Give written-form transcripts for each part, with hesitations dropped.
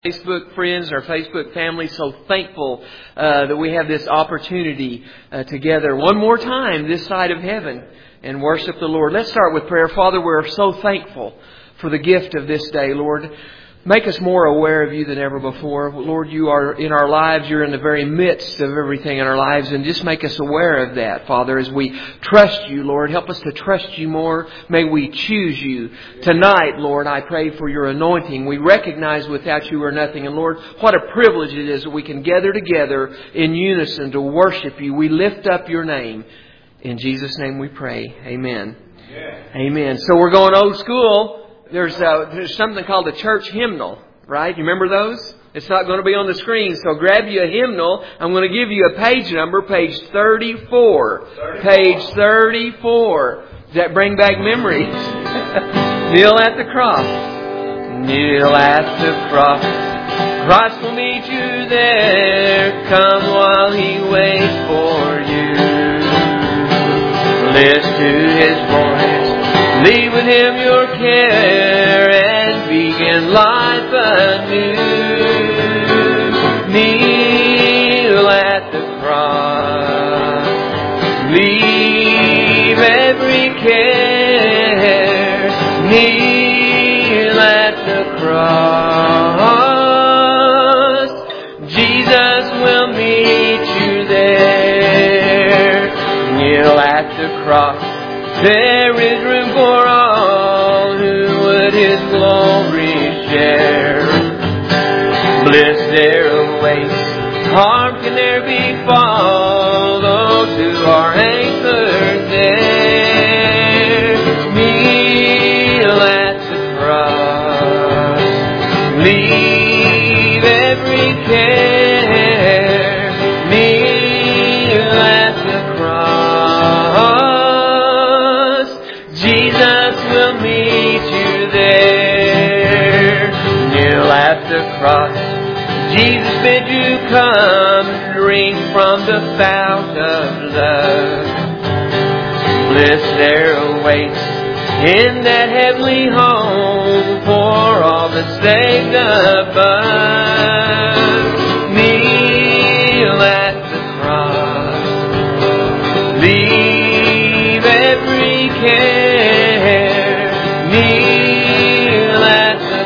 Facebook friends, our Facebook family, so thankful that we have this opportunity together one more time this side of heaven and worship the Lord. Let's start with prayer. Father, we're so thankful for the gift of this day, Lord. Make us more aware of You than ever before. Lord, You are in our lives. You're in the very midst of everything in our lives. And just make us aware of that, Father, as we trust You, Lord. Help us to trust You more. May we choose You. Tonight, Lord, I pray for Your anointing. We recognize without You we're nothing. And Lord, what a privilege it is that we can gather together in unison to worship You. We lift up Your name. In Jesus' name we pray. Amen. Yeah. Amen. So we're going old school. There's something called a church hymnal, right? You remember those? It's not going to be on the screen, so grab you a hymnal. I'm going to give you a page number, page 34. Page 34. Does that bring back memories? Kneel at the cross. Kneel at the cross. Christ will meet you there. Come while He waits for you. Listen to His voice. Leave with Him your care and begin life anew. Kneel at the cross. Leave every care. Kneel at the cross. Jesus will meet you there. Kneel at the cross. There is room for all who would His glory share. Bliss there awaits, harm can there befall those who are anchored there. Kneel at the cross, leave every care. Kneel at the cross. Jesus will meet you there. Kneel at the cross. Jesus bid you come and drink from the fount of love. Bliss there awaits in that heavenly home for all the saved above. Kneel at the cross. Leave every care. Kneel at the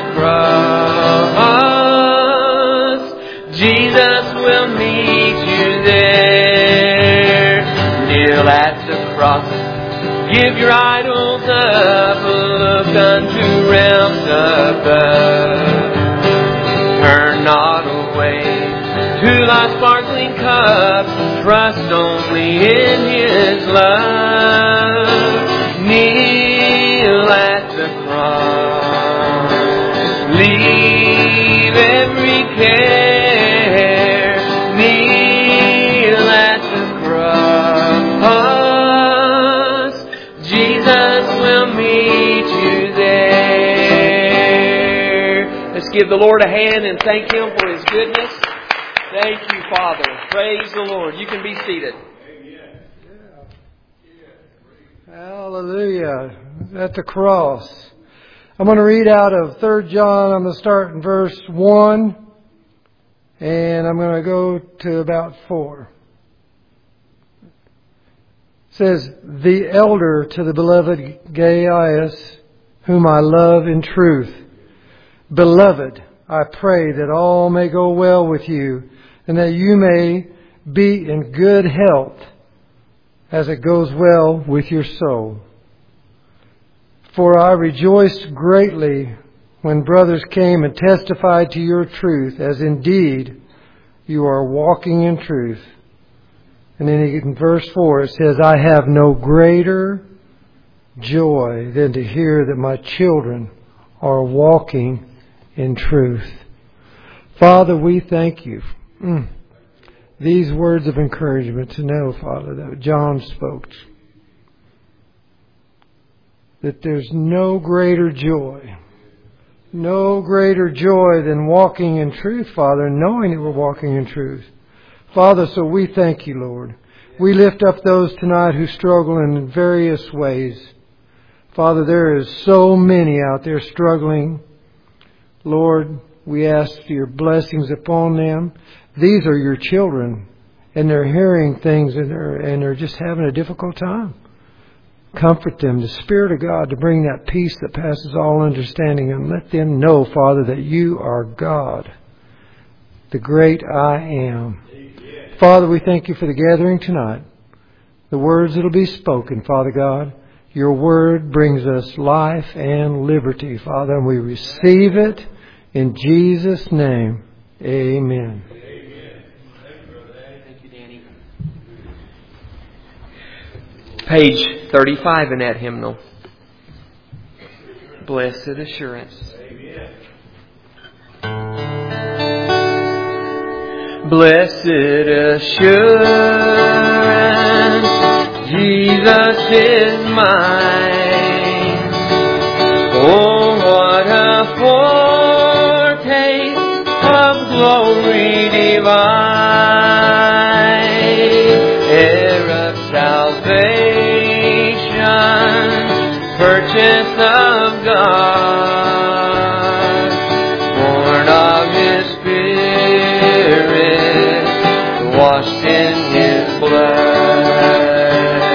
cross. Jesus will meet you there. Kneel at the cross. Give your idols up. Look unto realms above. Turn not away to thy sparkling cup. Trust only in His love. Kneel at the cross. Leave every care. Kneel at the cross. Jesus will meet you there. Let's give the Lord a hand and thank Him for His goodness. Thank you, Father. Praise the Lord. You can be seated. Hallelujah. At the cross. I'm going to read out of 3 John. I'm going to start in verse 1. And I'm going to go to about 4. It says, the elder to the beloved Gaius, whom I love in truth. Beloved, I pray that all may go well with you, and that you may be in good health, as it goes well with your soul. For I rejoiced greatly when brothers came and testified to your truth, as indeed you are walking in truth. And then in verse 4 it says, I have no greater joy than to hear that my children are walking in truth. Father, we thank You. These words of encouragement to know, Father, that John spoke. That there's no greater joy. No greater joy than walking in truth, Father, knowing that we're walking in truth. Father, so we thank You, Lord. We lift up those tonight who struggle in various ways. Father, there is so many out there struggling. Lord, We ask your blessings upon them. These are your children, and they're hearing things, and they're just having a difficult time. Comfort them, the Spirit of God, to bring that peace that passes all understanding, and let them know, Father, that you are God, the great I am. Father, we thank you for the gathering tonight. The words that will be spoken, Father God. Your word brings us life and liberty, Father, and we receive it in Jesus' name. Amen. Thank you, Danny. Page 35 in that hymnal. Blessed Assurance. Blessed assurance, Jesus is mine. Oh, what a foretaste of glory divine, heir of salvation, purchase of God, born of His Spirit, washed in His blood.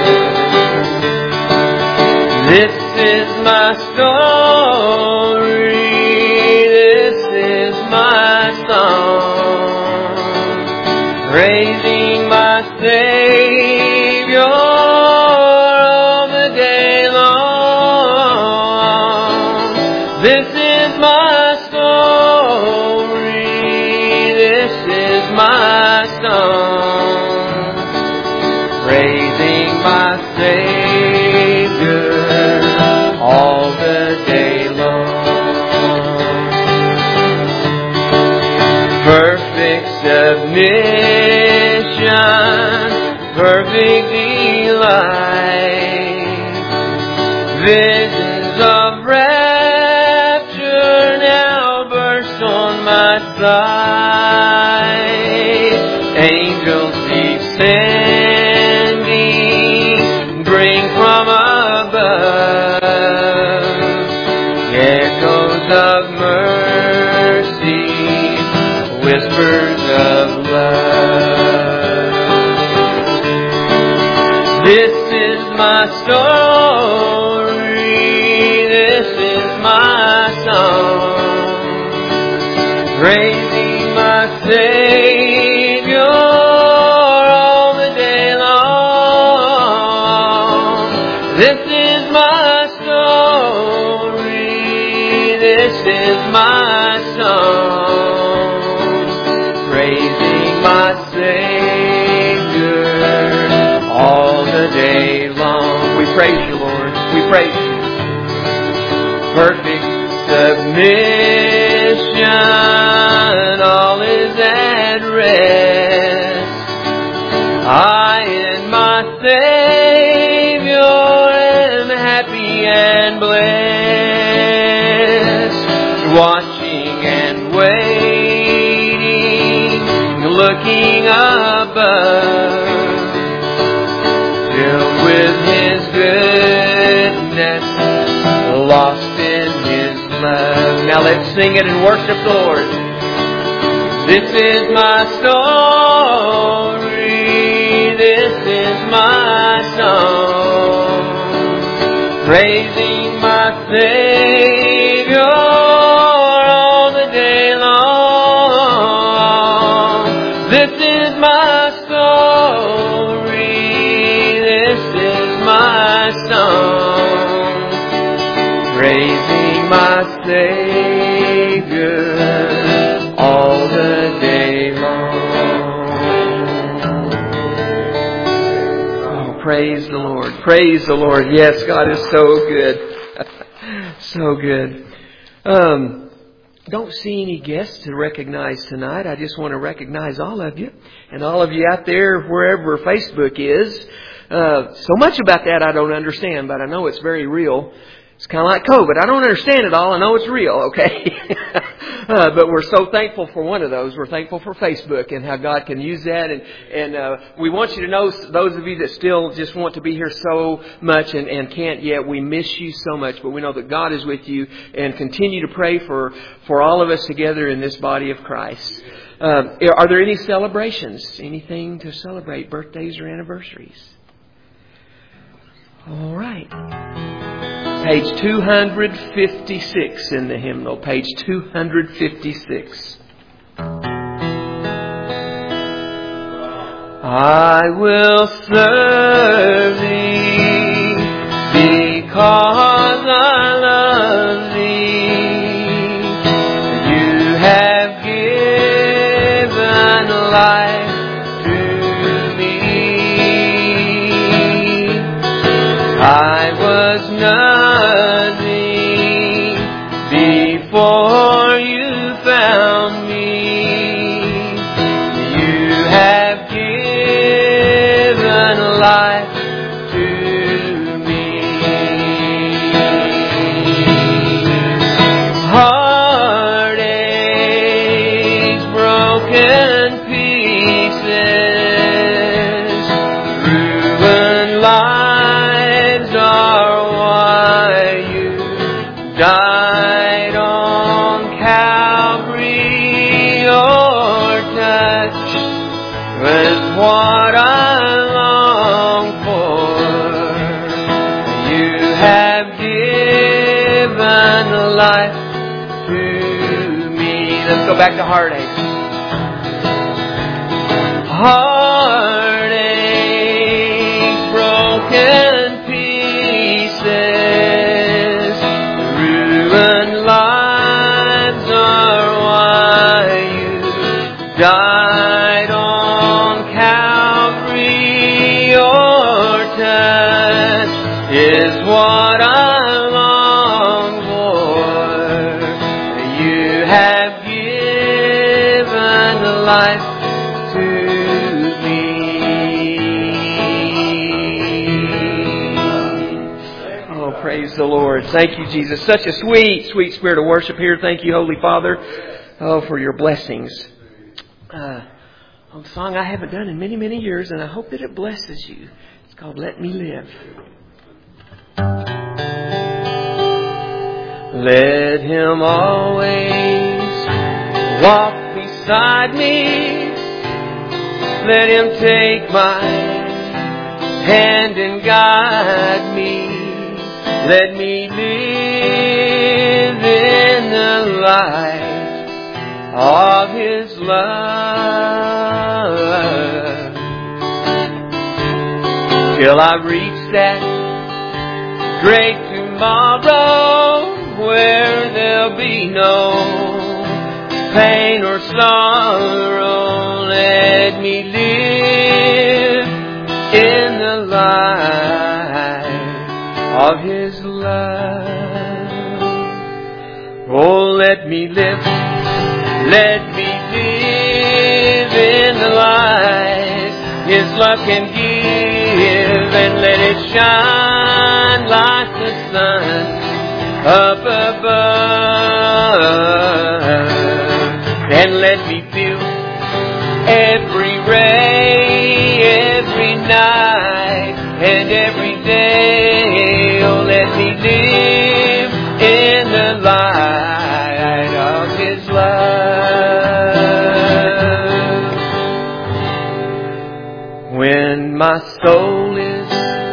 This is my story, this is my song, praising my Savior all the day long. This is my story, this is my song, praising my Savior all the day long. Perfect submission, perfect delight, visions of rapture now burst on my sight. Angels descending, bring from above echoes of mercy, whispers of love. This is my story, this is my song, praising my Savior all the day long. This is my story, this is my song, praising my Savior all the day long. We praise you, Lord. We praise you. Perfect submission, all is at rest. I and my Savior am happy and blessed, watching and waiting, looking above, filled with His goodness, lost in His love. Now let's sing it and worship the Lord. This is my story, this is my song, praising my Savior all the day long. This is my story, this is my song, praising my Savior all the day long. Oh, praise the Lord. Praise the Lord. Yes, God is so good. So good. Don't see any guests to recognize tonight. I just want to recognize all of you. And all of you out there, wherever Facebook is. So much about that I don't understand, but I know it's very real. It's kind of like COVID. I don't understand it all. I know it's real, okay? But we're so thankful for one of those. We're thankful for Facebook and how God can use that. And we want you to know, those of you that still just want to be here so much and can't yet, we miss you so much. But we know that God is with you, and continue to pray for all of us together in this body of Christ. Are there any celebrations? Anything to celebrate? Birthdays or anniversaries? All right. Page 256 in the hymnal. Page 256. I will serve Thee because I love Thee. You have given life to me. I was nothing before you found me. You have given life to me. Heartaches, broken pieces, ruined lives are why you died on Calvary. Your touch was what I long for. You have given life to me. Let's go back to heartache. Heartaches, broken pieces, ruined lives are why you died on Calvary. Your touch is what I long for. You have given life to me. Oh, praise the Lord. Thank you, Jesus. Such a sweet, sweet spirit of worship here. Thank you, Holy Father, for your blessings. A song I haven't done in many, many years, and I hope that it blesses you. It's called Let Me Live. Let Him always walk beside me. Let Him take my hand and guide me. Let me live in the light of His love till I reach that great tomorrow where there'll be no pain or sorrow. Let me live in the light of His love. Oh, let me live. Let me live in the light His love can give, and let it shine like the sun up above. And let me feel every ray, every night, and every day. Oh, let me live in the light of His love. When my soul is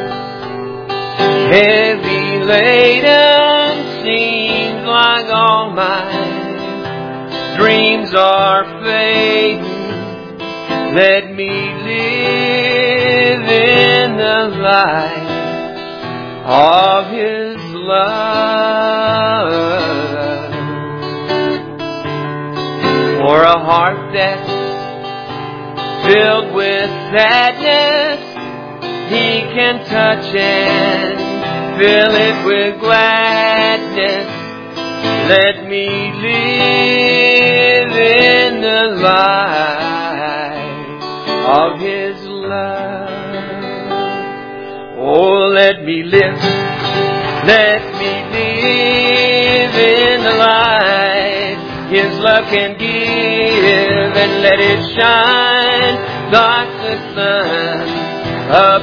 heavy laden, seems like all my dreams are fading, let me live in the light of His love. For a heart that's filled with sadness, He can touch and fill it with gladness. Let me live in the light of His love. Oh, let me live. Let me live in the light His love can give, and let it shine like the sun up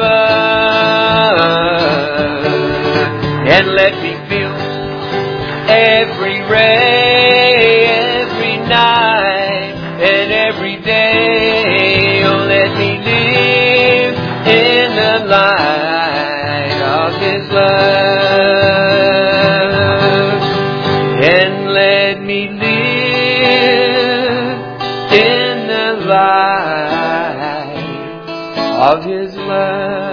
above. And let me feel every ray, every night, and every day. Oh, let me live in the light of His love. And let me live in the light of His love.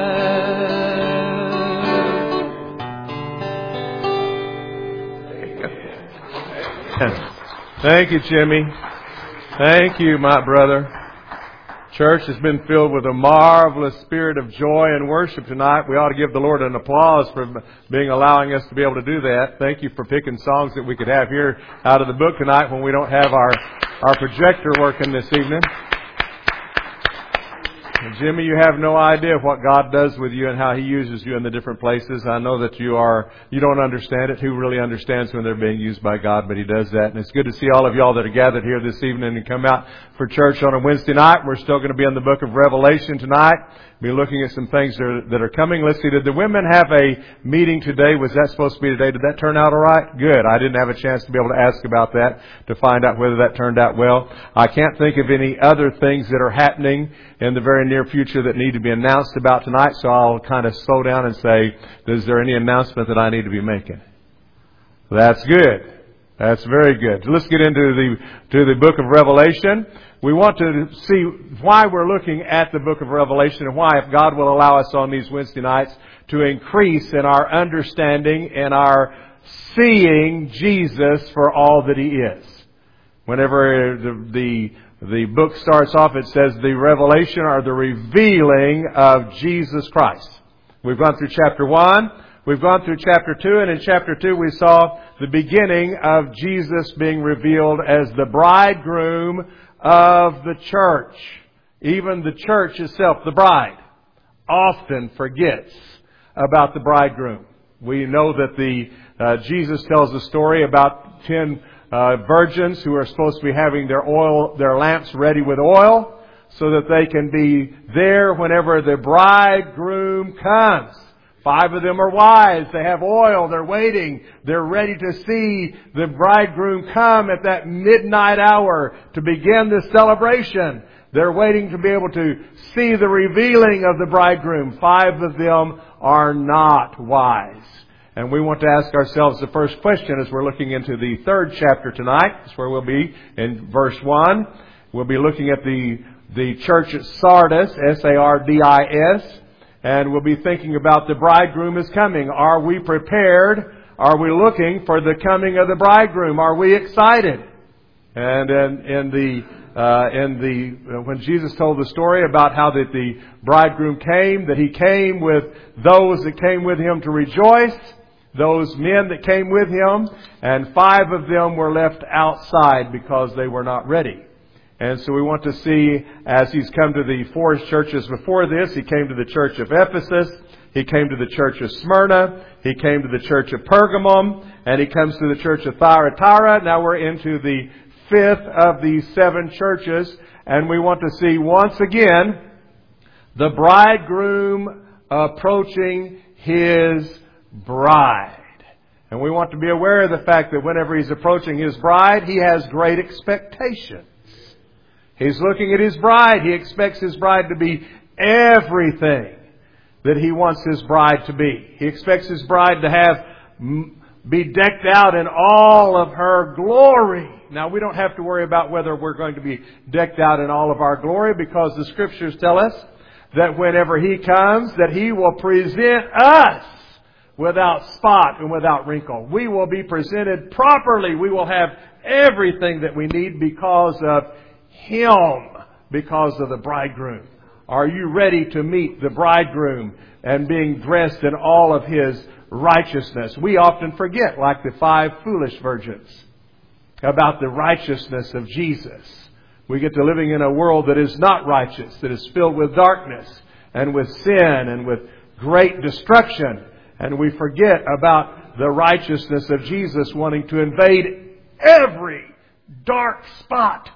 Thank you, Jimmy. Thank you, my brother. Church has been filled with a marvelous spirit of joy and worship tonight. We ought to give the Lord an applause for allowing us to be able to do that. Thank you for picking songs that we could have here out of the book tonight when we don't have our projector working this evening. And Jimmy, you have no idea what God does with you and how He uses you in the different places. I know that you don't understand it. Who really understands when they're being used by God? But He does that. And it's good to see all of y'all that are gathered here this evening and come out for church on a Wednesday night. We're still going to be in the book of Revelation tonight. Be looking at some things that are coming. Let's see, did the women have a meeting today? Was that supposed to be today? Did that turn out all right? Good. I didn't have a chance to be able to ask about that to find out whether that turned out well. I can't think of any other things that are happening in the very near future that need to be announced about tonight, so I'll kind of slow down and say, is there any announcement that I need to be making? That's good. That's very good. Let's get into the book of Revelation. We want to see why we're looking at the book of Revelation and why, if God will allow us on these Wednesday nights, to increase in our understanding and our seeing Jesus for all that He is. Whenever the book starts off, it says the revelation or the revealing of Jesus Christ. We've gone through chapter 1. We've gone through chapter 2. And in chapter 2 we saw the beginning of Jesus being revealed as the bridegroom of the church. Even the church itself, the bride, often forgets about the bridegroom. We know that Jesus tells a story about 10 virgins who are supposed to be having their lamps ready with oil so that they can be there whenever the bridegroom comes. 5 of them are wise. They have oil. They're waiting. They're ready to see the bridegroom come at that midnight hour to begin the celebration. They're waiting to be able to see the revealing of the bridegroom. 5 of them are not wise. And we want to ask ourselves the first question as we're looking into the 3rd chapter tonight. That's where we'll be in verse 1. We'll be looking at the church at Sardis, S-A-R-D-I-S. And we'll be thinking about the bridegroom is coming. Are we prepared? Are we looking for the coming of the bridegroom? Are we excited? And when Jesus told the story about how that the bridegroom came, that He came with those that came with Him to rejoice, those men that came with Him, and 5 of them were left outside because they were not ready. And so we want to see, as He's come to the 4 churches before this, He came to the church of Ephesus, He came to the church of Smyrna, He came to the church of Pergamum, and He comes to the church of Thyatira. Now we're into the 5th of these 7 churches, and we want to see once again the bridegroom approaching His bride. And we want to be aware of the fact that whenever He's approaching His bride, He has great expectations. He's looking at His bride. He expects His bride to be everything that He wants His bride to be. He expects His bride to be decked out in all of her glory. Now, we don't have to worry about whether we're going to be decked out in all of our glory, because the Scriptures tell us that whenever He comes, that He will present us without spot and without wrinkle. We will be presented properly. We will have everything that we need because of Him, because of the bridegroom. Are you ready to meet the bridegroom and being dressed in all of His righteousness? We often forget, like the 5 foolish virgins, about the righteousness of Jesus. We get to living in a world that is not righteous, that is filled with darkness and with sin and with great destruction. And we forget about the righteousness of Jesus wanting to invade every dark spot.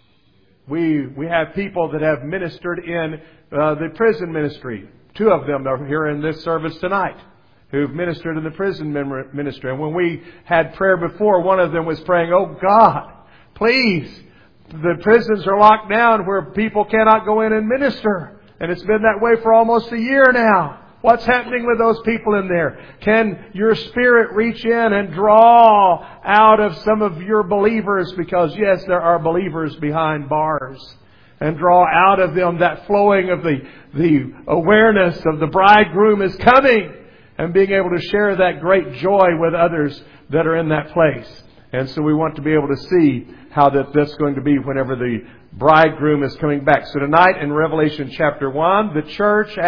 We have people that have ministered in the prison ministry. 2 of them are here in this service tonight who've ministered in the prison ministry. And when we had prayer before, one of them was praying, "Oh God, please, the prisons are locked down where people cannot go in and minister. And it's been that way for almost a year now. What's happening with those people in there? Can your Spirit reach in and draw out of some of your believers?" Because yes, there are believers behind bars. And draw out of them that flowing of the awareness of the bridegroom is coming. And being able to share that great joy with others that are in that place. And so we want to be able to see how that's going to be whenever the bridegroom is coming back. So tonight in Revelation chapter 1, the church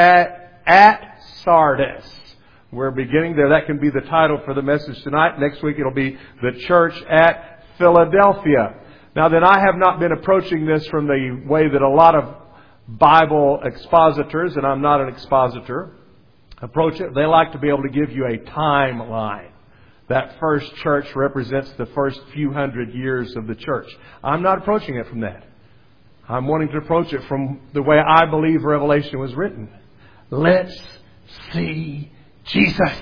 at Sardis. We're beginning there. That can be the title for the message tonight. Next week it'll be the church at Philadelphia. Now then, I have not been approaching this from the way that a lot of Bible expositors, and I'm not an expositor, approach it. They like to be able to give you a timeline. That first church represents the first few hundred years of the church. I'm not approaching it from that. I'm wanting to approach it from the way I believe Revelation was written. Let's see Jesus.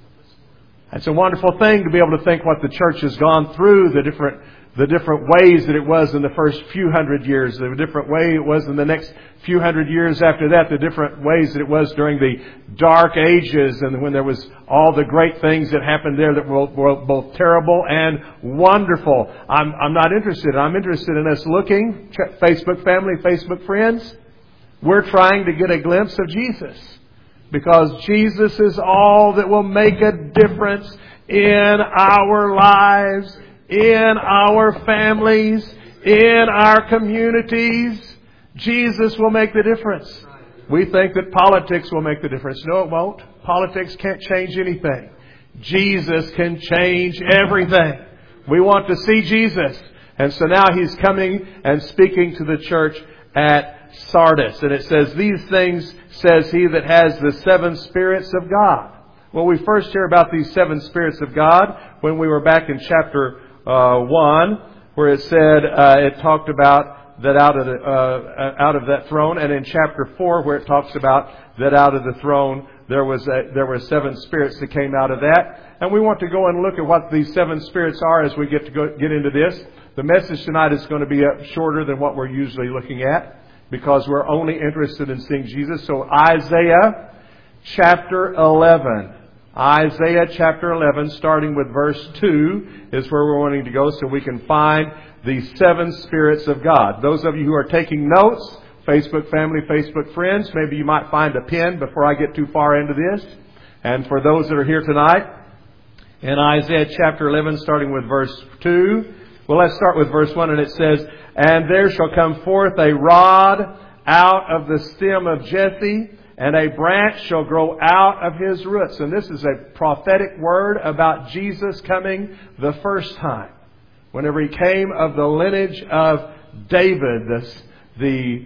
It's a wonderful thing to be able to think what the church has gone through, the different ways that it was in the first few hundred years, the different way it was in the next few hundred years after that, the different ways that it was during the dark ages and when there was all the great things that happened there that were both terrible and wonderful. I'm not interested. I'm interested in us looking, Facebook family, Facebook friends. We're trying to get a glimpse of Jesus. Because Jesus is all that will make a difference in our lives, in our families, in our communities. Jesus will make the difference. We think that politics will make the difference. No, it won't. Politics can't change anything. Jesus can change everything. We want to see Jesus. And so now He's coming and speaking to the church at Sardis. And it says, "These things says He that has the 7 spirits of God." Well, we first hear about these 7 spirits of God when we were back in chapter 1, where it said, it talked about that out of that throne, and in chapter 4, where it talks about that out of the throne there were 7 spirits that came out of that. And we want to go and look at what these 7 spirits are as we get into this. The message tonight is going to be shorter than what we're usually looking at, because we're only interested in seeing Jesus. So Isaiah chapter 11. Isaiah chapter 11, starting with verse 2, is where we're wanting to go so we can find the 7 spirits of God. Those of you who are taking notes, Facebook family, Facebook friends, maybe you might find a pen before I get too far into this. And for those that are here tonight, in Isaiah chapter 11, starting with verse 2, well, let's start with verse 1, and it says, "And there shall come forth a rod out of the stem of Jesse, and a branch shall grow out of his roots." And this is a prophetic word about Jesus coming the first time. Whenever He came of the lineage of David, the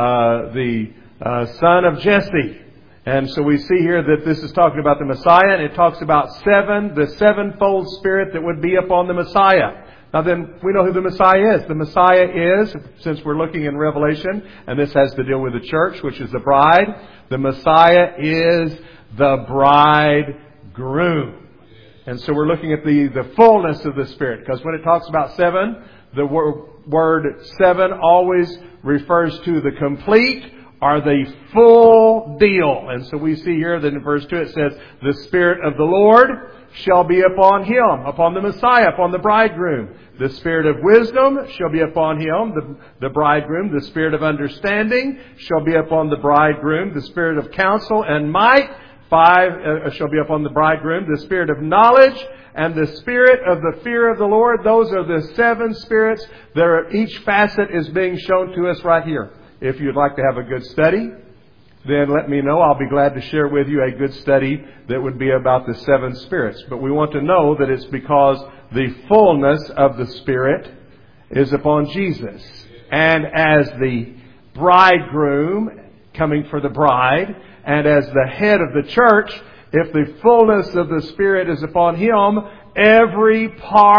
son of Jesse. And so we see here that this is talking about the Messiah, and it talks about the 7-fold Spirit that would be upon the Messiah. Now then, we know who the Messiah is. The Messiah is, since we're looking in Revelation, and this has to deal with the church, which is the bride, the Messiah is the bridegroom. And so we're looking at the fullness of the Spirit. Because when it talks about 7, the word 7 always refers to the complete or the full deal. And so we see here that in verse 2 it says, "The Spirit of the Lord shall be upon Him," upon the Messiah, upon the bridegroom. "The Spirit of wisdom shall be upon Him," the bridegroom. "The Spirit of understanding shall be upon the bridegroom. The Spirit of counsel and might," 5, shall be upon the bridegroom. "The Spirit of knowledge and the Spirit of the fear of the Lord." Those are the 7 spirits. Each facet is being shown to us right here. If you'd like to have a good study, then let me know. I'll be glad to share with you a good study that would be about the 7 spirits. But we want to know that it's because the fullness of the Spirit is upon Jesus. And as the bridegroom coming for the bride, and as the head of the church, if the fullness of the Spirit is upon Him, every part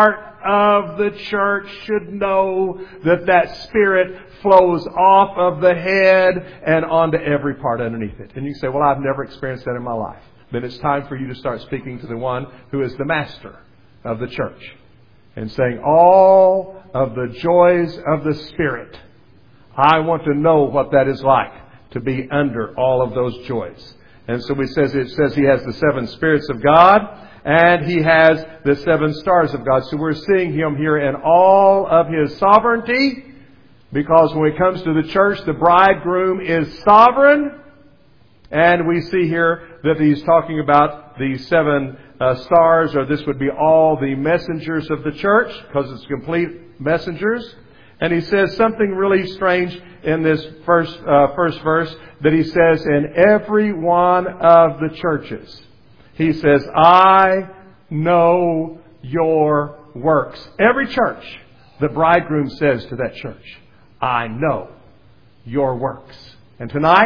of the church should know that that Spirit flows off of the head and onto every part underneath it. And you say, well, I've never experienced that in my life. Then it's time for you to start speaking to the one who is the master of the church and saying, all of the joys of the Spirit, I want to know what that is like to be under all of those joys. And so it says he has the 7 spirits of God and he has the 7 stars of God. So we're seeing him here in all of his sovereignty, because when it comes to the church, the bridegroom is sovereign. And we see here that he's talking about the 7 stars, or this would be all the messengers of the church, because it's complete messengers. And he says something really strange in this first verse, that he says, in every one of the churches. He says, I know your works. Every church, the bridegroom says to that church, I know your works. And tonight,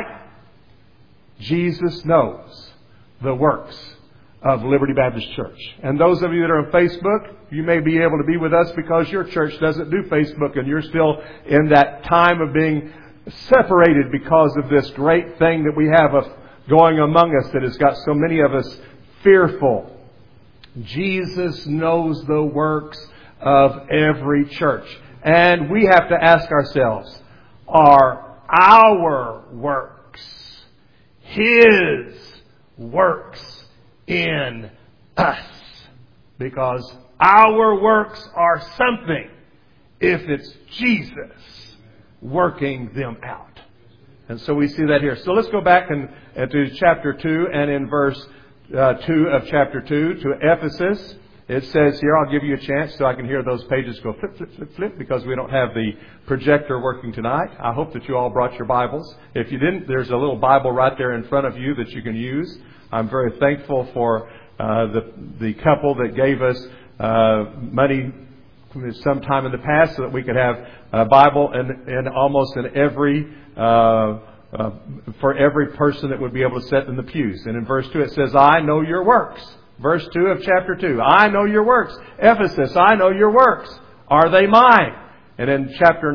Jesus knows the works of Liberty Baptist Church. And those of you that are on Facebook, you may be able to be with us because your church doesn't do Facebook and you're still in that time of being separated because of this great thing that we have of going among us that has got so many of us fearful. Jesus knows the works of every church. And we have to ask ourselves, are our works His works in us? Because our works are something if it's Jesus working them out. And so we see that here. So let's go back to chapter 2 and in verse 2 of chapter 2 to Ephesus. It says here, I'll give you a chance so I can hear those pages go flip, flip, flip, flip, because we don't have the projector working tonight. I hope that you all brought your Bibles. If you didn't, there's a little Bible right there in front of you that you can use. I'm very thankful for the couple that gave us money sometime in the past so that we could have a Bible in almost in every for every person that would be able to sit in the pews. And in verse 2 it says, I know your works. Verse 2 of chapter 2, I know your works. Ephesus, I know your works. Are they mine? And in chapter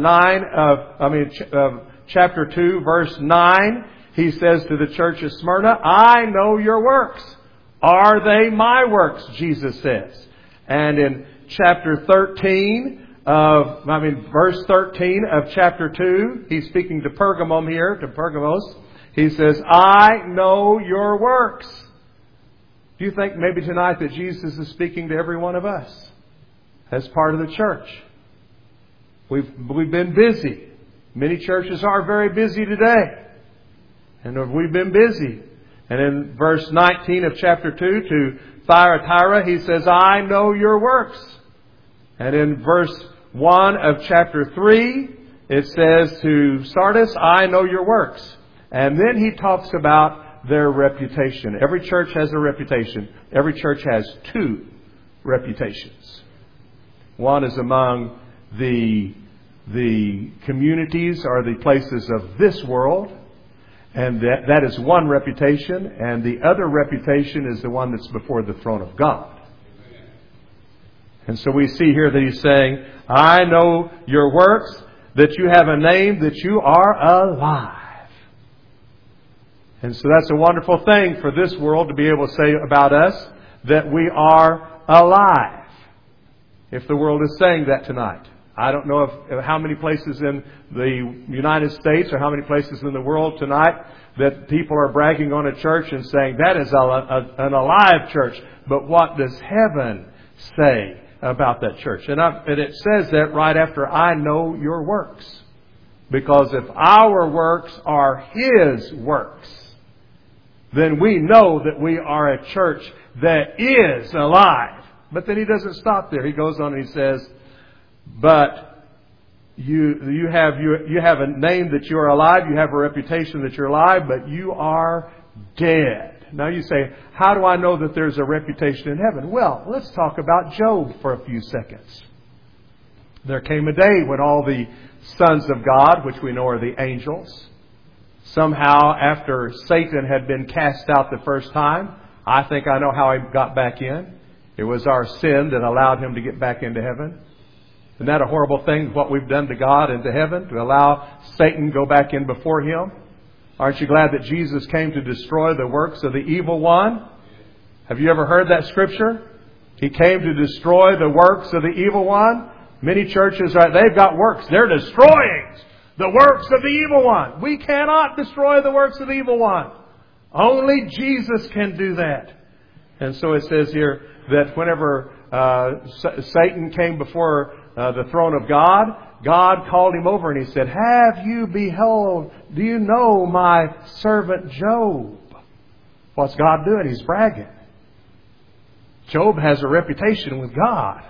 2, verse 9, he says to the church of Smyrna, I know your works. Are they my works? Jesus says. And in chapter 13 verse 13 of chapter 2, he's speaking to Pergamum here, to Pergamos. He says, I know your works. Do you think maybe tonight that Jesus is speaking to every one of us as part of the church? We've been busy. Many churches are very busy today. And we've been busy. And in verse 19 of chapter 2 to Thyatira, he says, I know your works. And in verse 1 of chapter 3, it says to Sardis, I know your works. And then he talks about their reputation. Every church has a reputation. Every church has 2 reputations. One is among the communities or the places of this world. And that is one reputation. And the other reputation is the one that's before the throne of God. And so we see here that he's saying, I know your works, that you have a name, that you are alive. And so that's a wonderful thing for this world to be able to say about us, that we are alive. If the world is saying that tonight. I don't know how many places in the United States or how many places in the world tonight that people are bragging on a church and saying, that is an alive church. But what does heaven say about that church? And it says that right after, I know your works. Because if our works are His works, then we know that we are a church that is alive. But then he doesn't stop there. He goes on and he says, but you have a name that you are alive. You have a reputation that you're alive, but you are dead. Now you say, how do I know that there's a reputation in heaven? Well, let's talk about Job for a few seconds. There came a day when all the sons of God, which we know are the angels, somehow after Satan had been cast out the first time, I think I know how he got back in. It was our sin that allowed him to get back into heaven. Isn't that a horrible thing, what we've done to God and to heaven, to allow Satan to go back in before him? Aren't you glad that Jesus came to destroy the works of the evil one? Have you ever heard that scripture? He came to destroy the works of the evil one. Many churches, they've got works. They're destroying the works of the evil one. We cannot destroy the works of the evil one. Only Jesus can do that. And so it says here that whenever Satan came before the throne of God, God called him over and he said, "Have you beheld, do you know my servant Job?" What's God doing? He's bragging. Job has a reputation with God.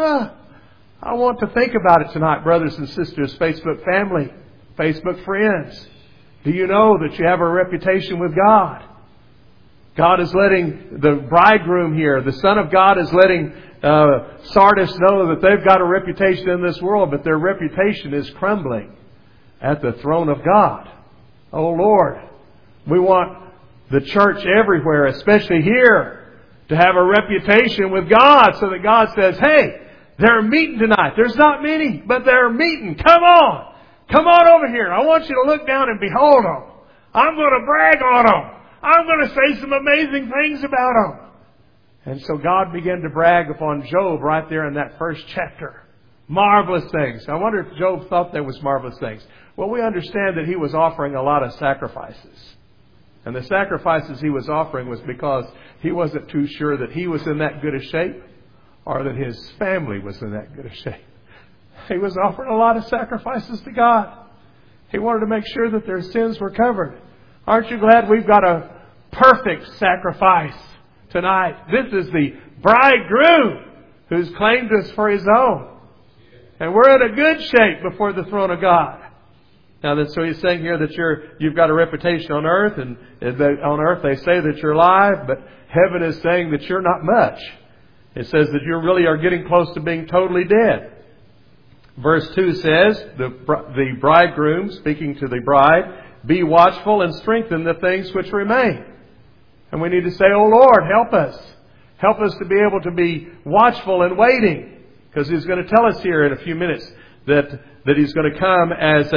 I want to think about it tonight, brothers and sisters, Facebook family, Facebook friends. Do you know that you have a reputation with God? God is letting the bridegroom here, the Son of God is letting Sardis know that they've got a reputation in this world, but their reputation is crumbling at the throne of God. Oh Lord, we want the church everywhere, especially here, to have a reputation with God so that God says, "Hey, they're meeting tonight. There's not many, but they're meeting. Come on. Come on over here. I want you to look down and behold them. I'm going to brag on them. I'm going to say some amazing things about them." And so God began to brag upon Job right there in that first chapter. Marvelous things. I wonder if Job thought there was marvelous things. Well, we understand that he was offering a lot of sacrifices. And the sacrifices he was offering was because he wasn't too sure that he was in that good a shape or that his family was in that good a shape. He was offering a lot of sacrifices to God. He wanted to make sure that their sins were covered. Aren't you glad we've got a perfect sacrifice tonight? This is the bridegroom who's claimed us for his own. And we're in a good shape before the throne of God. Now, so he's saying here that you've got a reputation on earth, and on earth they say that you're alive, but heaven is saying that you're not much. It says that you really are getting close to being totally dead. Verse 2 says, the bridegroom, speaking to the bride, "Be watchful and strengthen the things which remain." And we need to say, "Oh Lord, help us. Help us to be able to be watchful and waiting." Because He's going to tell us here in a few minutes that He's going to come as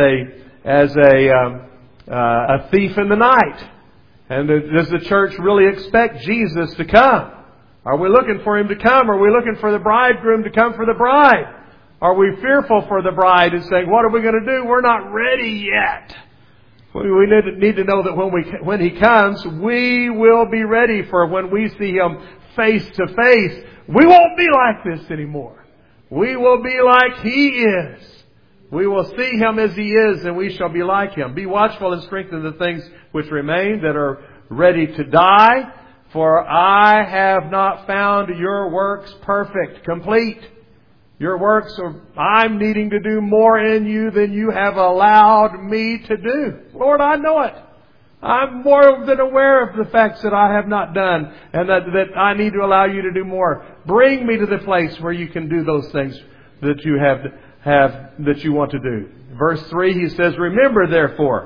a thief in the night. And does the church really expect Jesus to come? Are we looking for Him to come? Are we looking for the bridegroom to come for the bride? Are we fearful for the bride and saying, "What are we going to do? We're not ready yet"? We need to know that when He comes, we will be ready for when we see Him face to face. We won't be like this anymore. We will be like He is. We will see Him as He is, and we shall be like Him. Be watchful and strengthen the things which remain that are ready to die. For I have not found your works perfect, complete. Your works I'm needing to do more in you than you have allowed me to do. Lord, I know it. I'm more than aware of the facts that I have not done and that I need to allow you to do more. Bring me to the place where you can do those things that you that you want to do. Verse 3, he says, "Remember therefore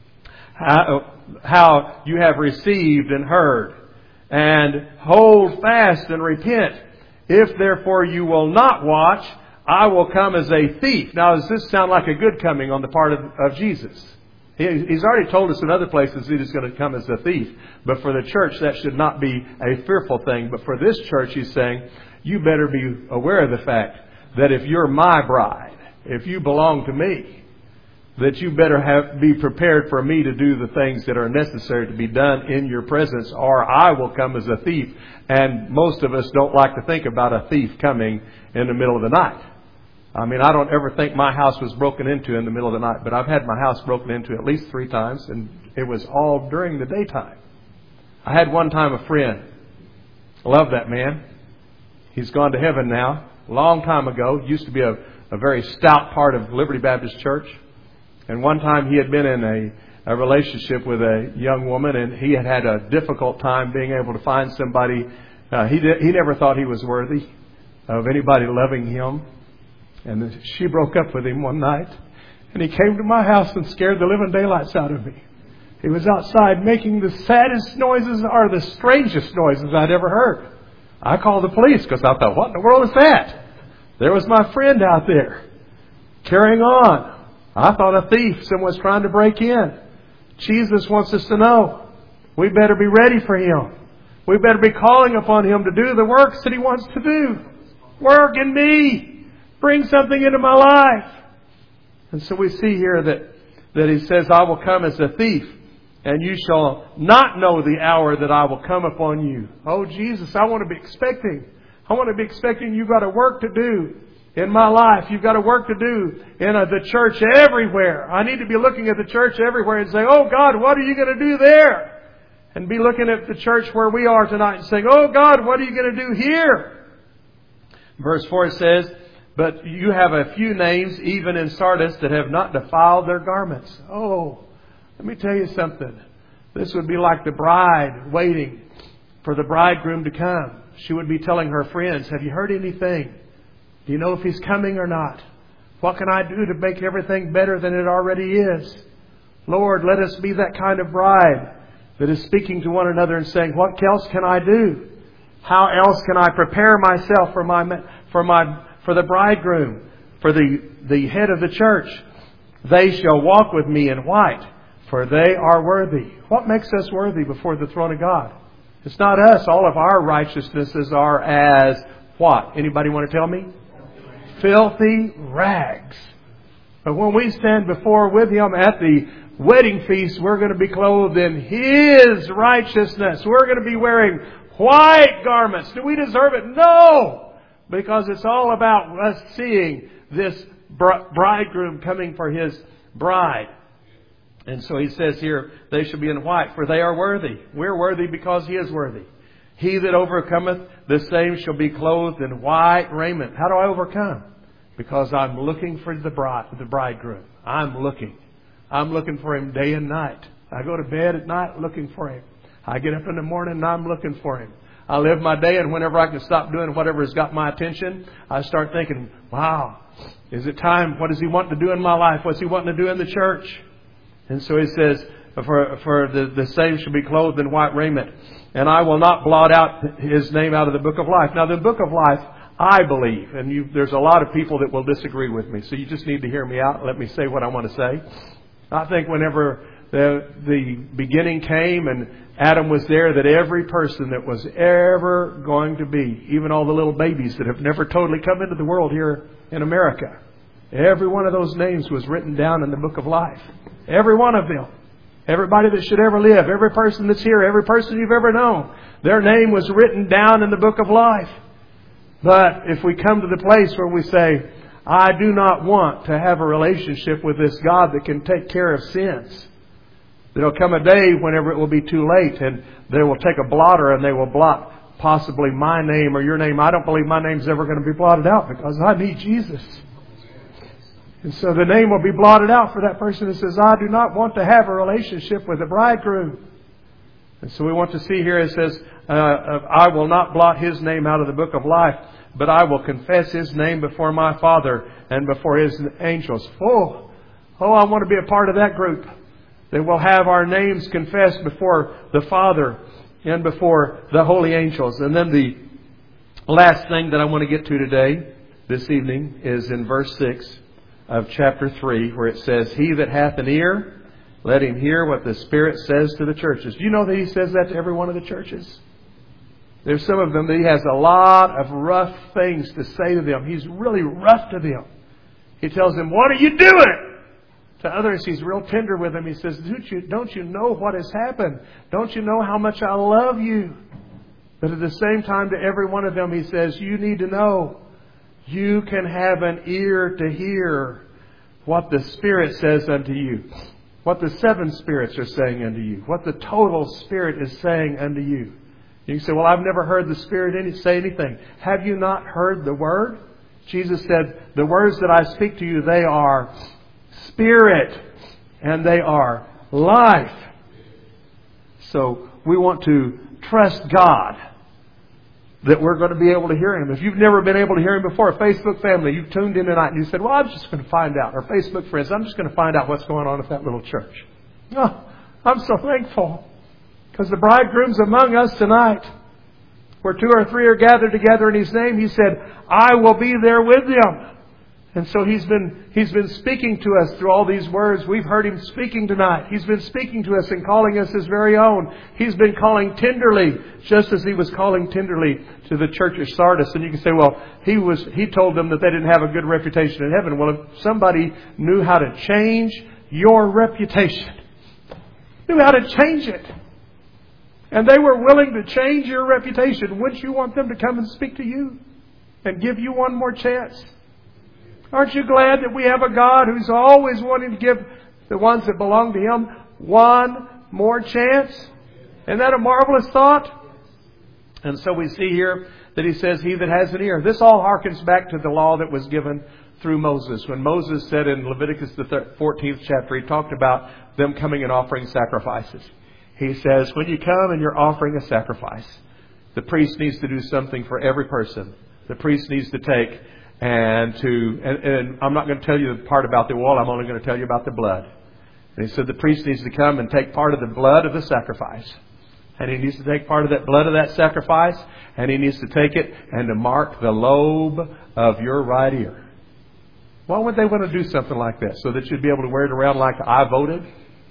how you have received and heard, and hold fast and repent. If therefore you will not watch, I will come as a thief." Now, does this sound like a good coming on the part of Jesus? He's already told us in other places that He's going to come as a thief. But for the church, that should not be a fearful thing. But for this church, He's saying, you better be aware of the fact that if you're my bride, if you belong to me, that you better be prepared for me to do the things that are necessary to be done in your presence, or I will come as a thief. And most of us don't like to think about a thief coming in the middle of the night. I mean, I don't ever think my house was broken into in the middle of the night, but I've had my house broken into at least 3 times, and it was all during the daytime. I had one time a friend. I love that man. He's gone to heaven now. A long time ago. Used to be a very stout part of Liberty Baptist Church. And one time he had been in a relationship with a young woman, and he had a difficult time being able to find somebody. He never thought he was worthy of anybody loving him. And she broke up with him one night, and he came to my house and scared the living daylights out of me. He was outside making the saddest noises or the strangest noises I'd ever heard. I called the police because I thought, what in the world is that? There was my friend out there carrying on. I thought a thief, someone's trying to break in. Jesus wants us to know we better be ready for Him. We better be calling upon Him to do the works that He wants to do. Work in me. Bring something into my life. And so we see here that He says, I will come as a thief, and you shall not know the hour that I will come upon you. Oh, Jesus, I want to be expecting. I want to be expecting. You've got a work to do in my life. You've got a work to do in the church everywhere. I need to be looking at the church everywhere and say, oh God, what are you going to do there? And be looking at the church where we are tonight and saying, oh God, what are you going to do here? Verse 4 it says, but you have a few names, even in Sardis, that have not defiled their garments. Oh, let me tell you something. This would be like the bride waiting for the bridegroom to come. She would be telling her friends, have you heard anything? Do you know if he's coming or not? What can I do to make everything better than it already is? Lord, let us be that kind of bride that is speaking to one another and saying, what else can I do? How else can I prepare myself for the bridegroom, for the head of the church? They shall walk with me in white, for they are worthy. What makes us worthy before the throne of God? It's not us. All of our righteousnesses are as what? Anybody want to tell me? Filthy rags. But when we stand with Him at the wedding feast, we're going to be clothed in His righteousness. We're going to be wearing white garments. Do we deserve it? No! Because it's all about us seeing this bridegroom coming for His bride. And so He says here, they shall be in white, for they are worthy. We're worthy because He is worthy. He that overcometh, the same shall be clothed in white raiment. How do I overcome? Because I'm looking for the bridegroom. I'm looking for Him day and night. I go to bed at night looking for Him. I get up in the morning and I'm looking for Him. I live my day, and whenever I can stop doing whatever has got my attention, I start thinking, wow, is it time? What does He want to do in my life? What's He wanting to do in the church? And so He says, for the same shall be clothed in white raiment, and I will not blot out His name out of the book of life. Now, the book of life, I believe, and there's a lot of people that will disagree with me, so you just need to hear me out and let me say what I want to say. I think whenever the beginning came and Adam was there, that every person that was ever going to be, even all the little babies that have never totally come into the world here in America, every one of those names was written down in the book of life. Every one of them. Everybody that should ever live, every person that's here, every person you've ever known, their name was written down in the book of life. But if we come to the place where we say, I do not want to have a relationship with this God that can take care of sins, there'll come a day whenever it will be too late, and they will take a blotter and they will blot possibly my name or your name. I don't believe my name's ever going to be blotted out because I need Jesus. And so the name will be blotted out for that person that says, I do not want to have a relationship with the bridegroom. And so we want to see here, it says, I will not blot His name out of the book of life, but I will confess His name before my Father and before His angels. Oh, I want to be a part of that group. That will have our names confessed before the Father and before the holy angels. And then the last thing that I want to get to today, this evening, is in verse 6 of chapter 3, where it says, He that hath an ear, let him hear what the Spirit says to the churches. Do you know that He says that to every one of the churches? There's some of them that He has a lot of rough things to say to them. He's really rough to them. He tells them, what are you doing? To others, He's real tender with them. He says, don't you know what has happened? Don't you know how much I love you? But at the same time, to every one of them, He says, you need to know you can have an ear to hear what the Spirit says unto you. What the seven spirits are saying unto you. What the total Spirit is saying unto you. You can say, well, I've never heard the Spirit say anything. Have you not heard the Word? Jesus said, the words that I speak to you, they are Spirit and they are life. So we want to trust God that we're going to be able to hear Him. If you've never been able to hear Him before, Facebook family, you've tuned in tonight and you said, well, I'm just going to find out. Or Facebook friends, I'm just going to find out what's going on at that little church. Oh, I'm so thankful because the bridegroom's among us tonight. Where 2 or 3 are gathered together in His name, He said, I will be there with them. And so He's been speaking to us through all these words. We've heard Him speaking tonight. He's been speaking to us and calling us His very own. He's been calling tenderly, just as He was calling tenderly to the church of Sardis. And you can say, well, He told them that they didn't have a good reputation in heaven. Well, if somebody knew how to change your reputation, knew how to change it, and they were willing to change your reputation, wouldn't you want them to come and speak to you and give you one more chance? Aren't you glad that we have a God who's always wanting to give the ones that belong to Him one more chance? Isn't that a marvelous thought? And so we see here that He says, He that has an ear. This all harkens back to the law that was given through Moses. When Moses said in Leviticus the 14th chapter, he talked about them coming and offering sacrifices. He says, when you come and you're offering a sacrifice, the priest needs to do something for every person. The priest needs to take and I'm not going to tell you the part about the oil, I'm only going to tell you about the blood. And he said the priest needs to come and take part of the blood of the sacrifice. And he needs to take part of that blood of that sacrifice, and he needs to take it and to mark the lobe of your right ear. Why would they want to do something like that? So that you'd be able to wear it around like, I voted?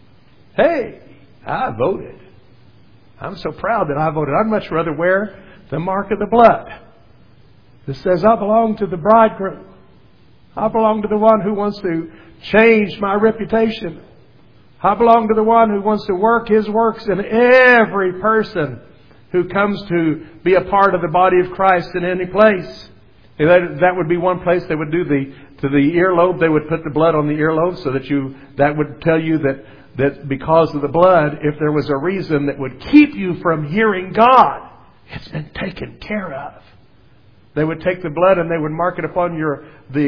Hey, I voted. I'm so proud that I voted. I'd much rather wear the mark of the blood. It says, I belong to the bridegroom. I belong to the one who wants to change my reputation. I belong to the one who wants to work His works in every person who comes to be a part of the body of Christ in any place. That would be one place they would do to the earlobe. They would put the blood on the earlobe so that would tell you that because of the blood, if there was a reason that would keep you from hearing God, it's been taken care of. They would take the blood and they would mark it upon your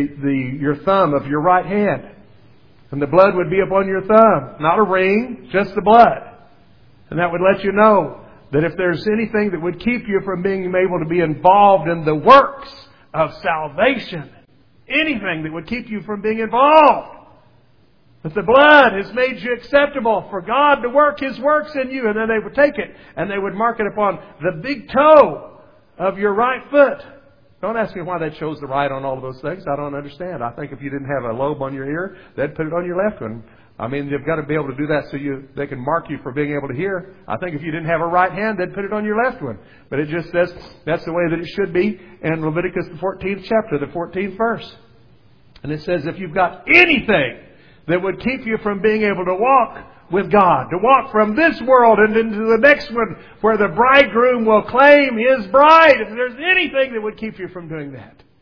thumb of your right hand. And the blood would be upon your thumb. Not a ring, just the blood. And that would let you know that if there's anything that would keep you from being able to be involved in the works of salvation, anything that would keep you from being involved, that the blood has made you acceptable for God to work His works in you. And then they would take it and they would mark it upon the big toe of your right foot. Don't ask me why they chose the right on all of those things. I don't understand. I think if you didn't have a lobe on your ear, they'd put it on your left one. I mean, they've got to be able to do that so they can mark you for being able to hear. I think if you didn't have a right hand, they'd put it on your left one. But it just says that's the way that it should be in Leviticus the 14th chapter, the 14th verse. And it says if you've got anything that would keep you from being able to walk with God, to walk from this world and into the next one where the bridegroom will claim His bride, if there's anything that would keep you from doing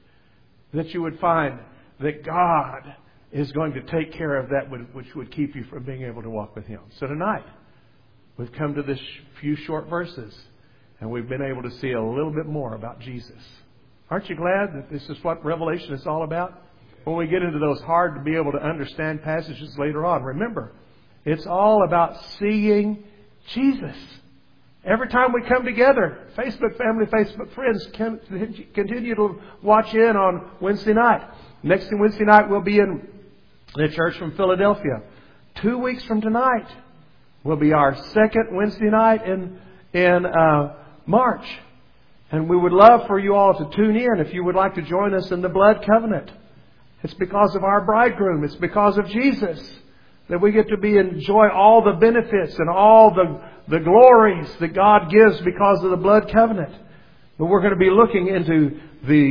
that you would find that God is going to take care of that which would keep you from being able to walk with Him. So tonight, we've come to this few short verses and we've been able to see a little bit more about Jesus. Aren't you glad that this is what Revelation is all about? When we get into those hard to be able to understand passages later on, remember, it's all about seeing Jesus. Every time we come together, Facebook family, Facebook friends, continue to watch in on Wednesday night. Next Wednesday night, we'll be in the church from Philadelphia. 2 weeks from tonight will be our second Wednesday night in March. And we would love for you all to tune in if you would like to join us in the blood covenant. It's because of our bridegroom. It's because of Jesus that we get to enjoy all the benefits and all the glories that God gives because of the blood covenant. But we're going to be looking into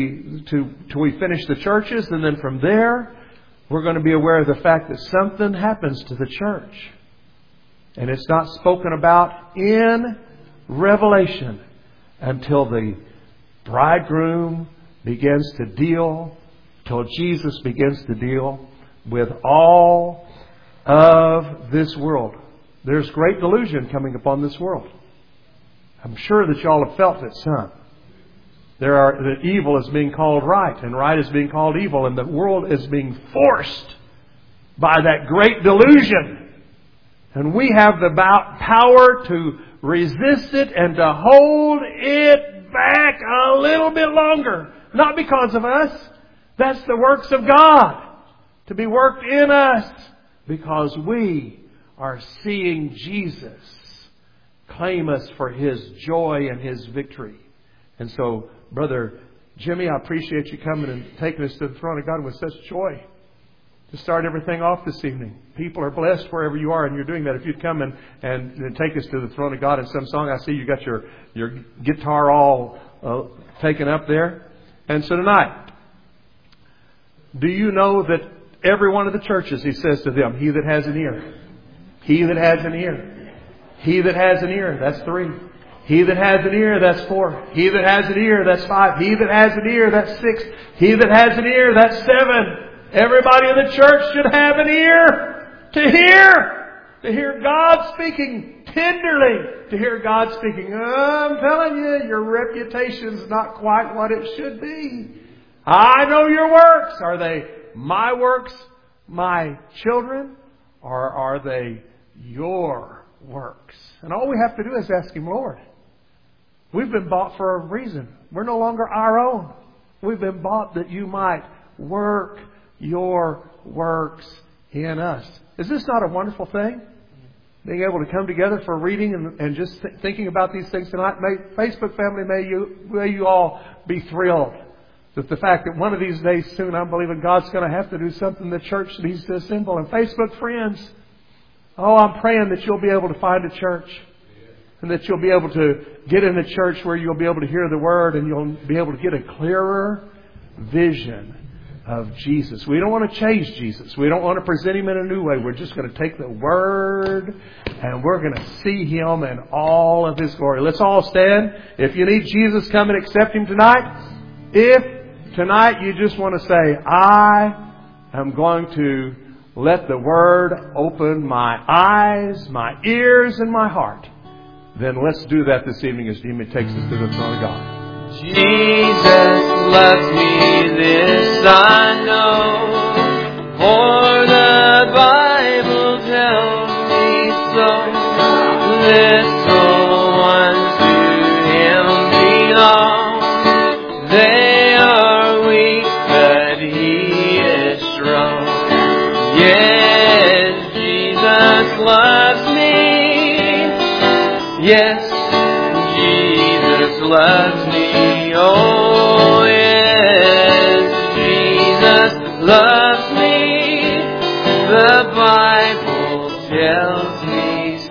till we finish the churches, and then from there we're going to be aware of the fact that something happens to the church. And it's not spoken about in Revelation until the bridegroom begins to deal, till Jesus begins to deal with all of this world. There's great delusion coming upon this world. I'm sure that y'all have felt it some. The evil is being called right, and right is being called evil, and the world is being forced by that great delusion. And we have the power to resist it and to hold it back a little bit longer. Not because of us. That's the works of God to be worked in us, because we are seeing Jesus claim us for His joy and His victory. And so, Brother Jimmy, I appreciate you coming and taking us to the throne of God with such joy to start everything off this evening. People are blessed wherever you are, and you're doing that. If you'd come and take us to the throne of God in some song. I see you got your guitar all taken up there. And so tonight, do you know that every one of the churches, he says to them, he that has an ear, he that has an ear, he that has an ear, that's 3. He that has an ear, that's 4. He that has an ear, that's 5. He that has an ear, that's 6. He that has an ear, that's 7. Everybody in the church should have an ear to hear God speaking tenderly, to hear God speaking. I'm telling you, your reputation's not quite what it should be. I know your works. Are they my works, my children, or are they your works? And all we have to do is ask Him, Lord. We've been bought for a reason. We're no longer our own. We've been bought that you might work your works in us. Is this not a wonderful thing? Being able to come together for reading and just thinking about these things tonight. Facebook family, may you all be thrilled that the fact that one of these days soon, I'm believing God's going to have to do something the church needs to assemble. And Facebook friends, I'm praying that you'll be able to find a church. And that you'll be able to get in a church where you'll be able to hear the Word and you'll be able to get a clearer vision of Jesus. We don't want to change Jesus. We don't want to present Him in a new way. We're just going to take the Word and we're going to see Him in all of His glory. Let's all stand. If you need Jesus, come and accept Him tonight. If tonight you just want to say, I am going to let the Word open my eyes, my ears, and my heart, then let's do that this evening as Jimmy takes us to the throne of God. Jesus loves me, this I know, for the Bible tells me so. Little ones to Him belong. They are weak, but He is strong. Yes, Jesus loves me. Yes, Jesus loves me. Oh, yes, Jesus loves me. The Bible tells me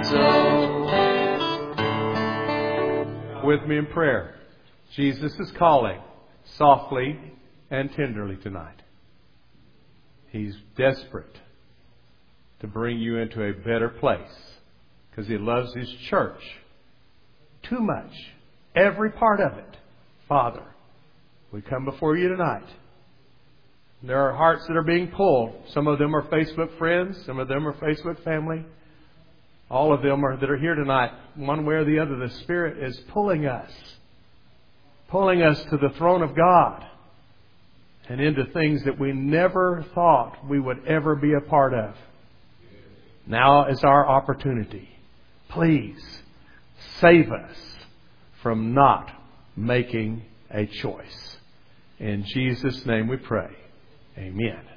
so. With me in prayer. Jesus is calling softly and tenderly tonight. He's desperate to bring you into a better place because He loves His church too much. Every part of it. Father, we come before you tonight. There are hearts that are being pulled. Some of them are Facebook friends. Some of them are Facebook family. All of them that are here tonight, one way or the other, the Spirit is pulling us to the throne of God and into things that we never thought we would ever be a part of. Now is our opportunity. Please save us from not making a choice. In Jesus' name we pray. Amen.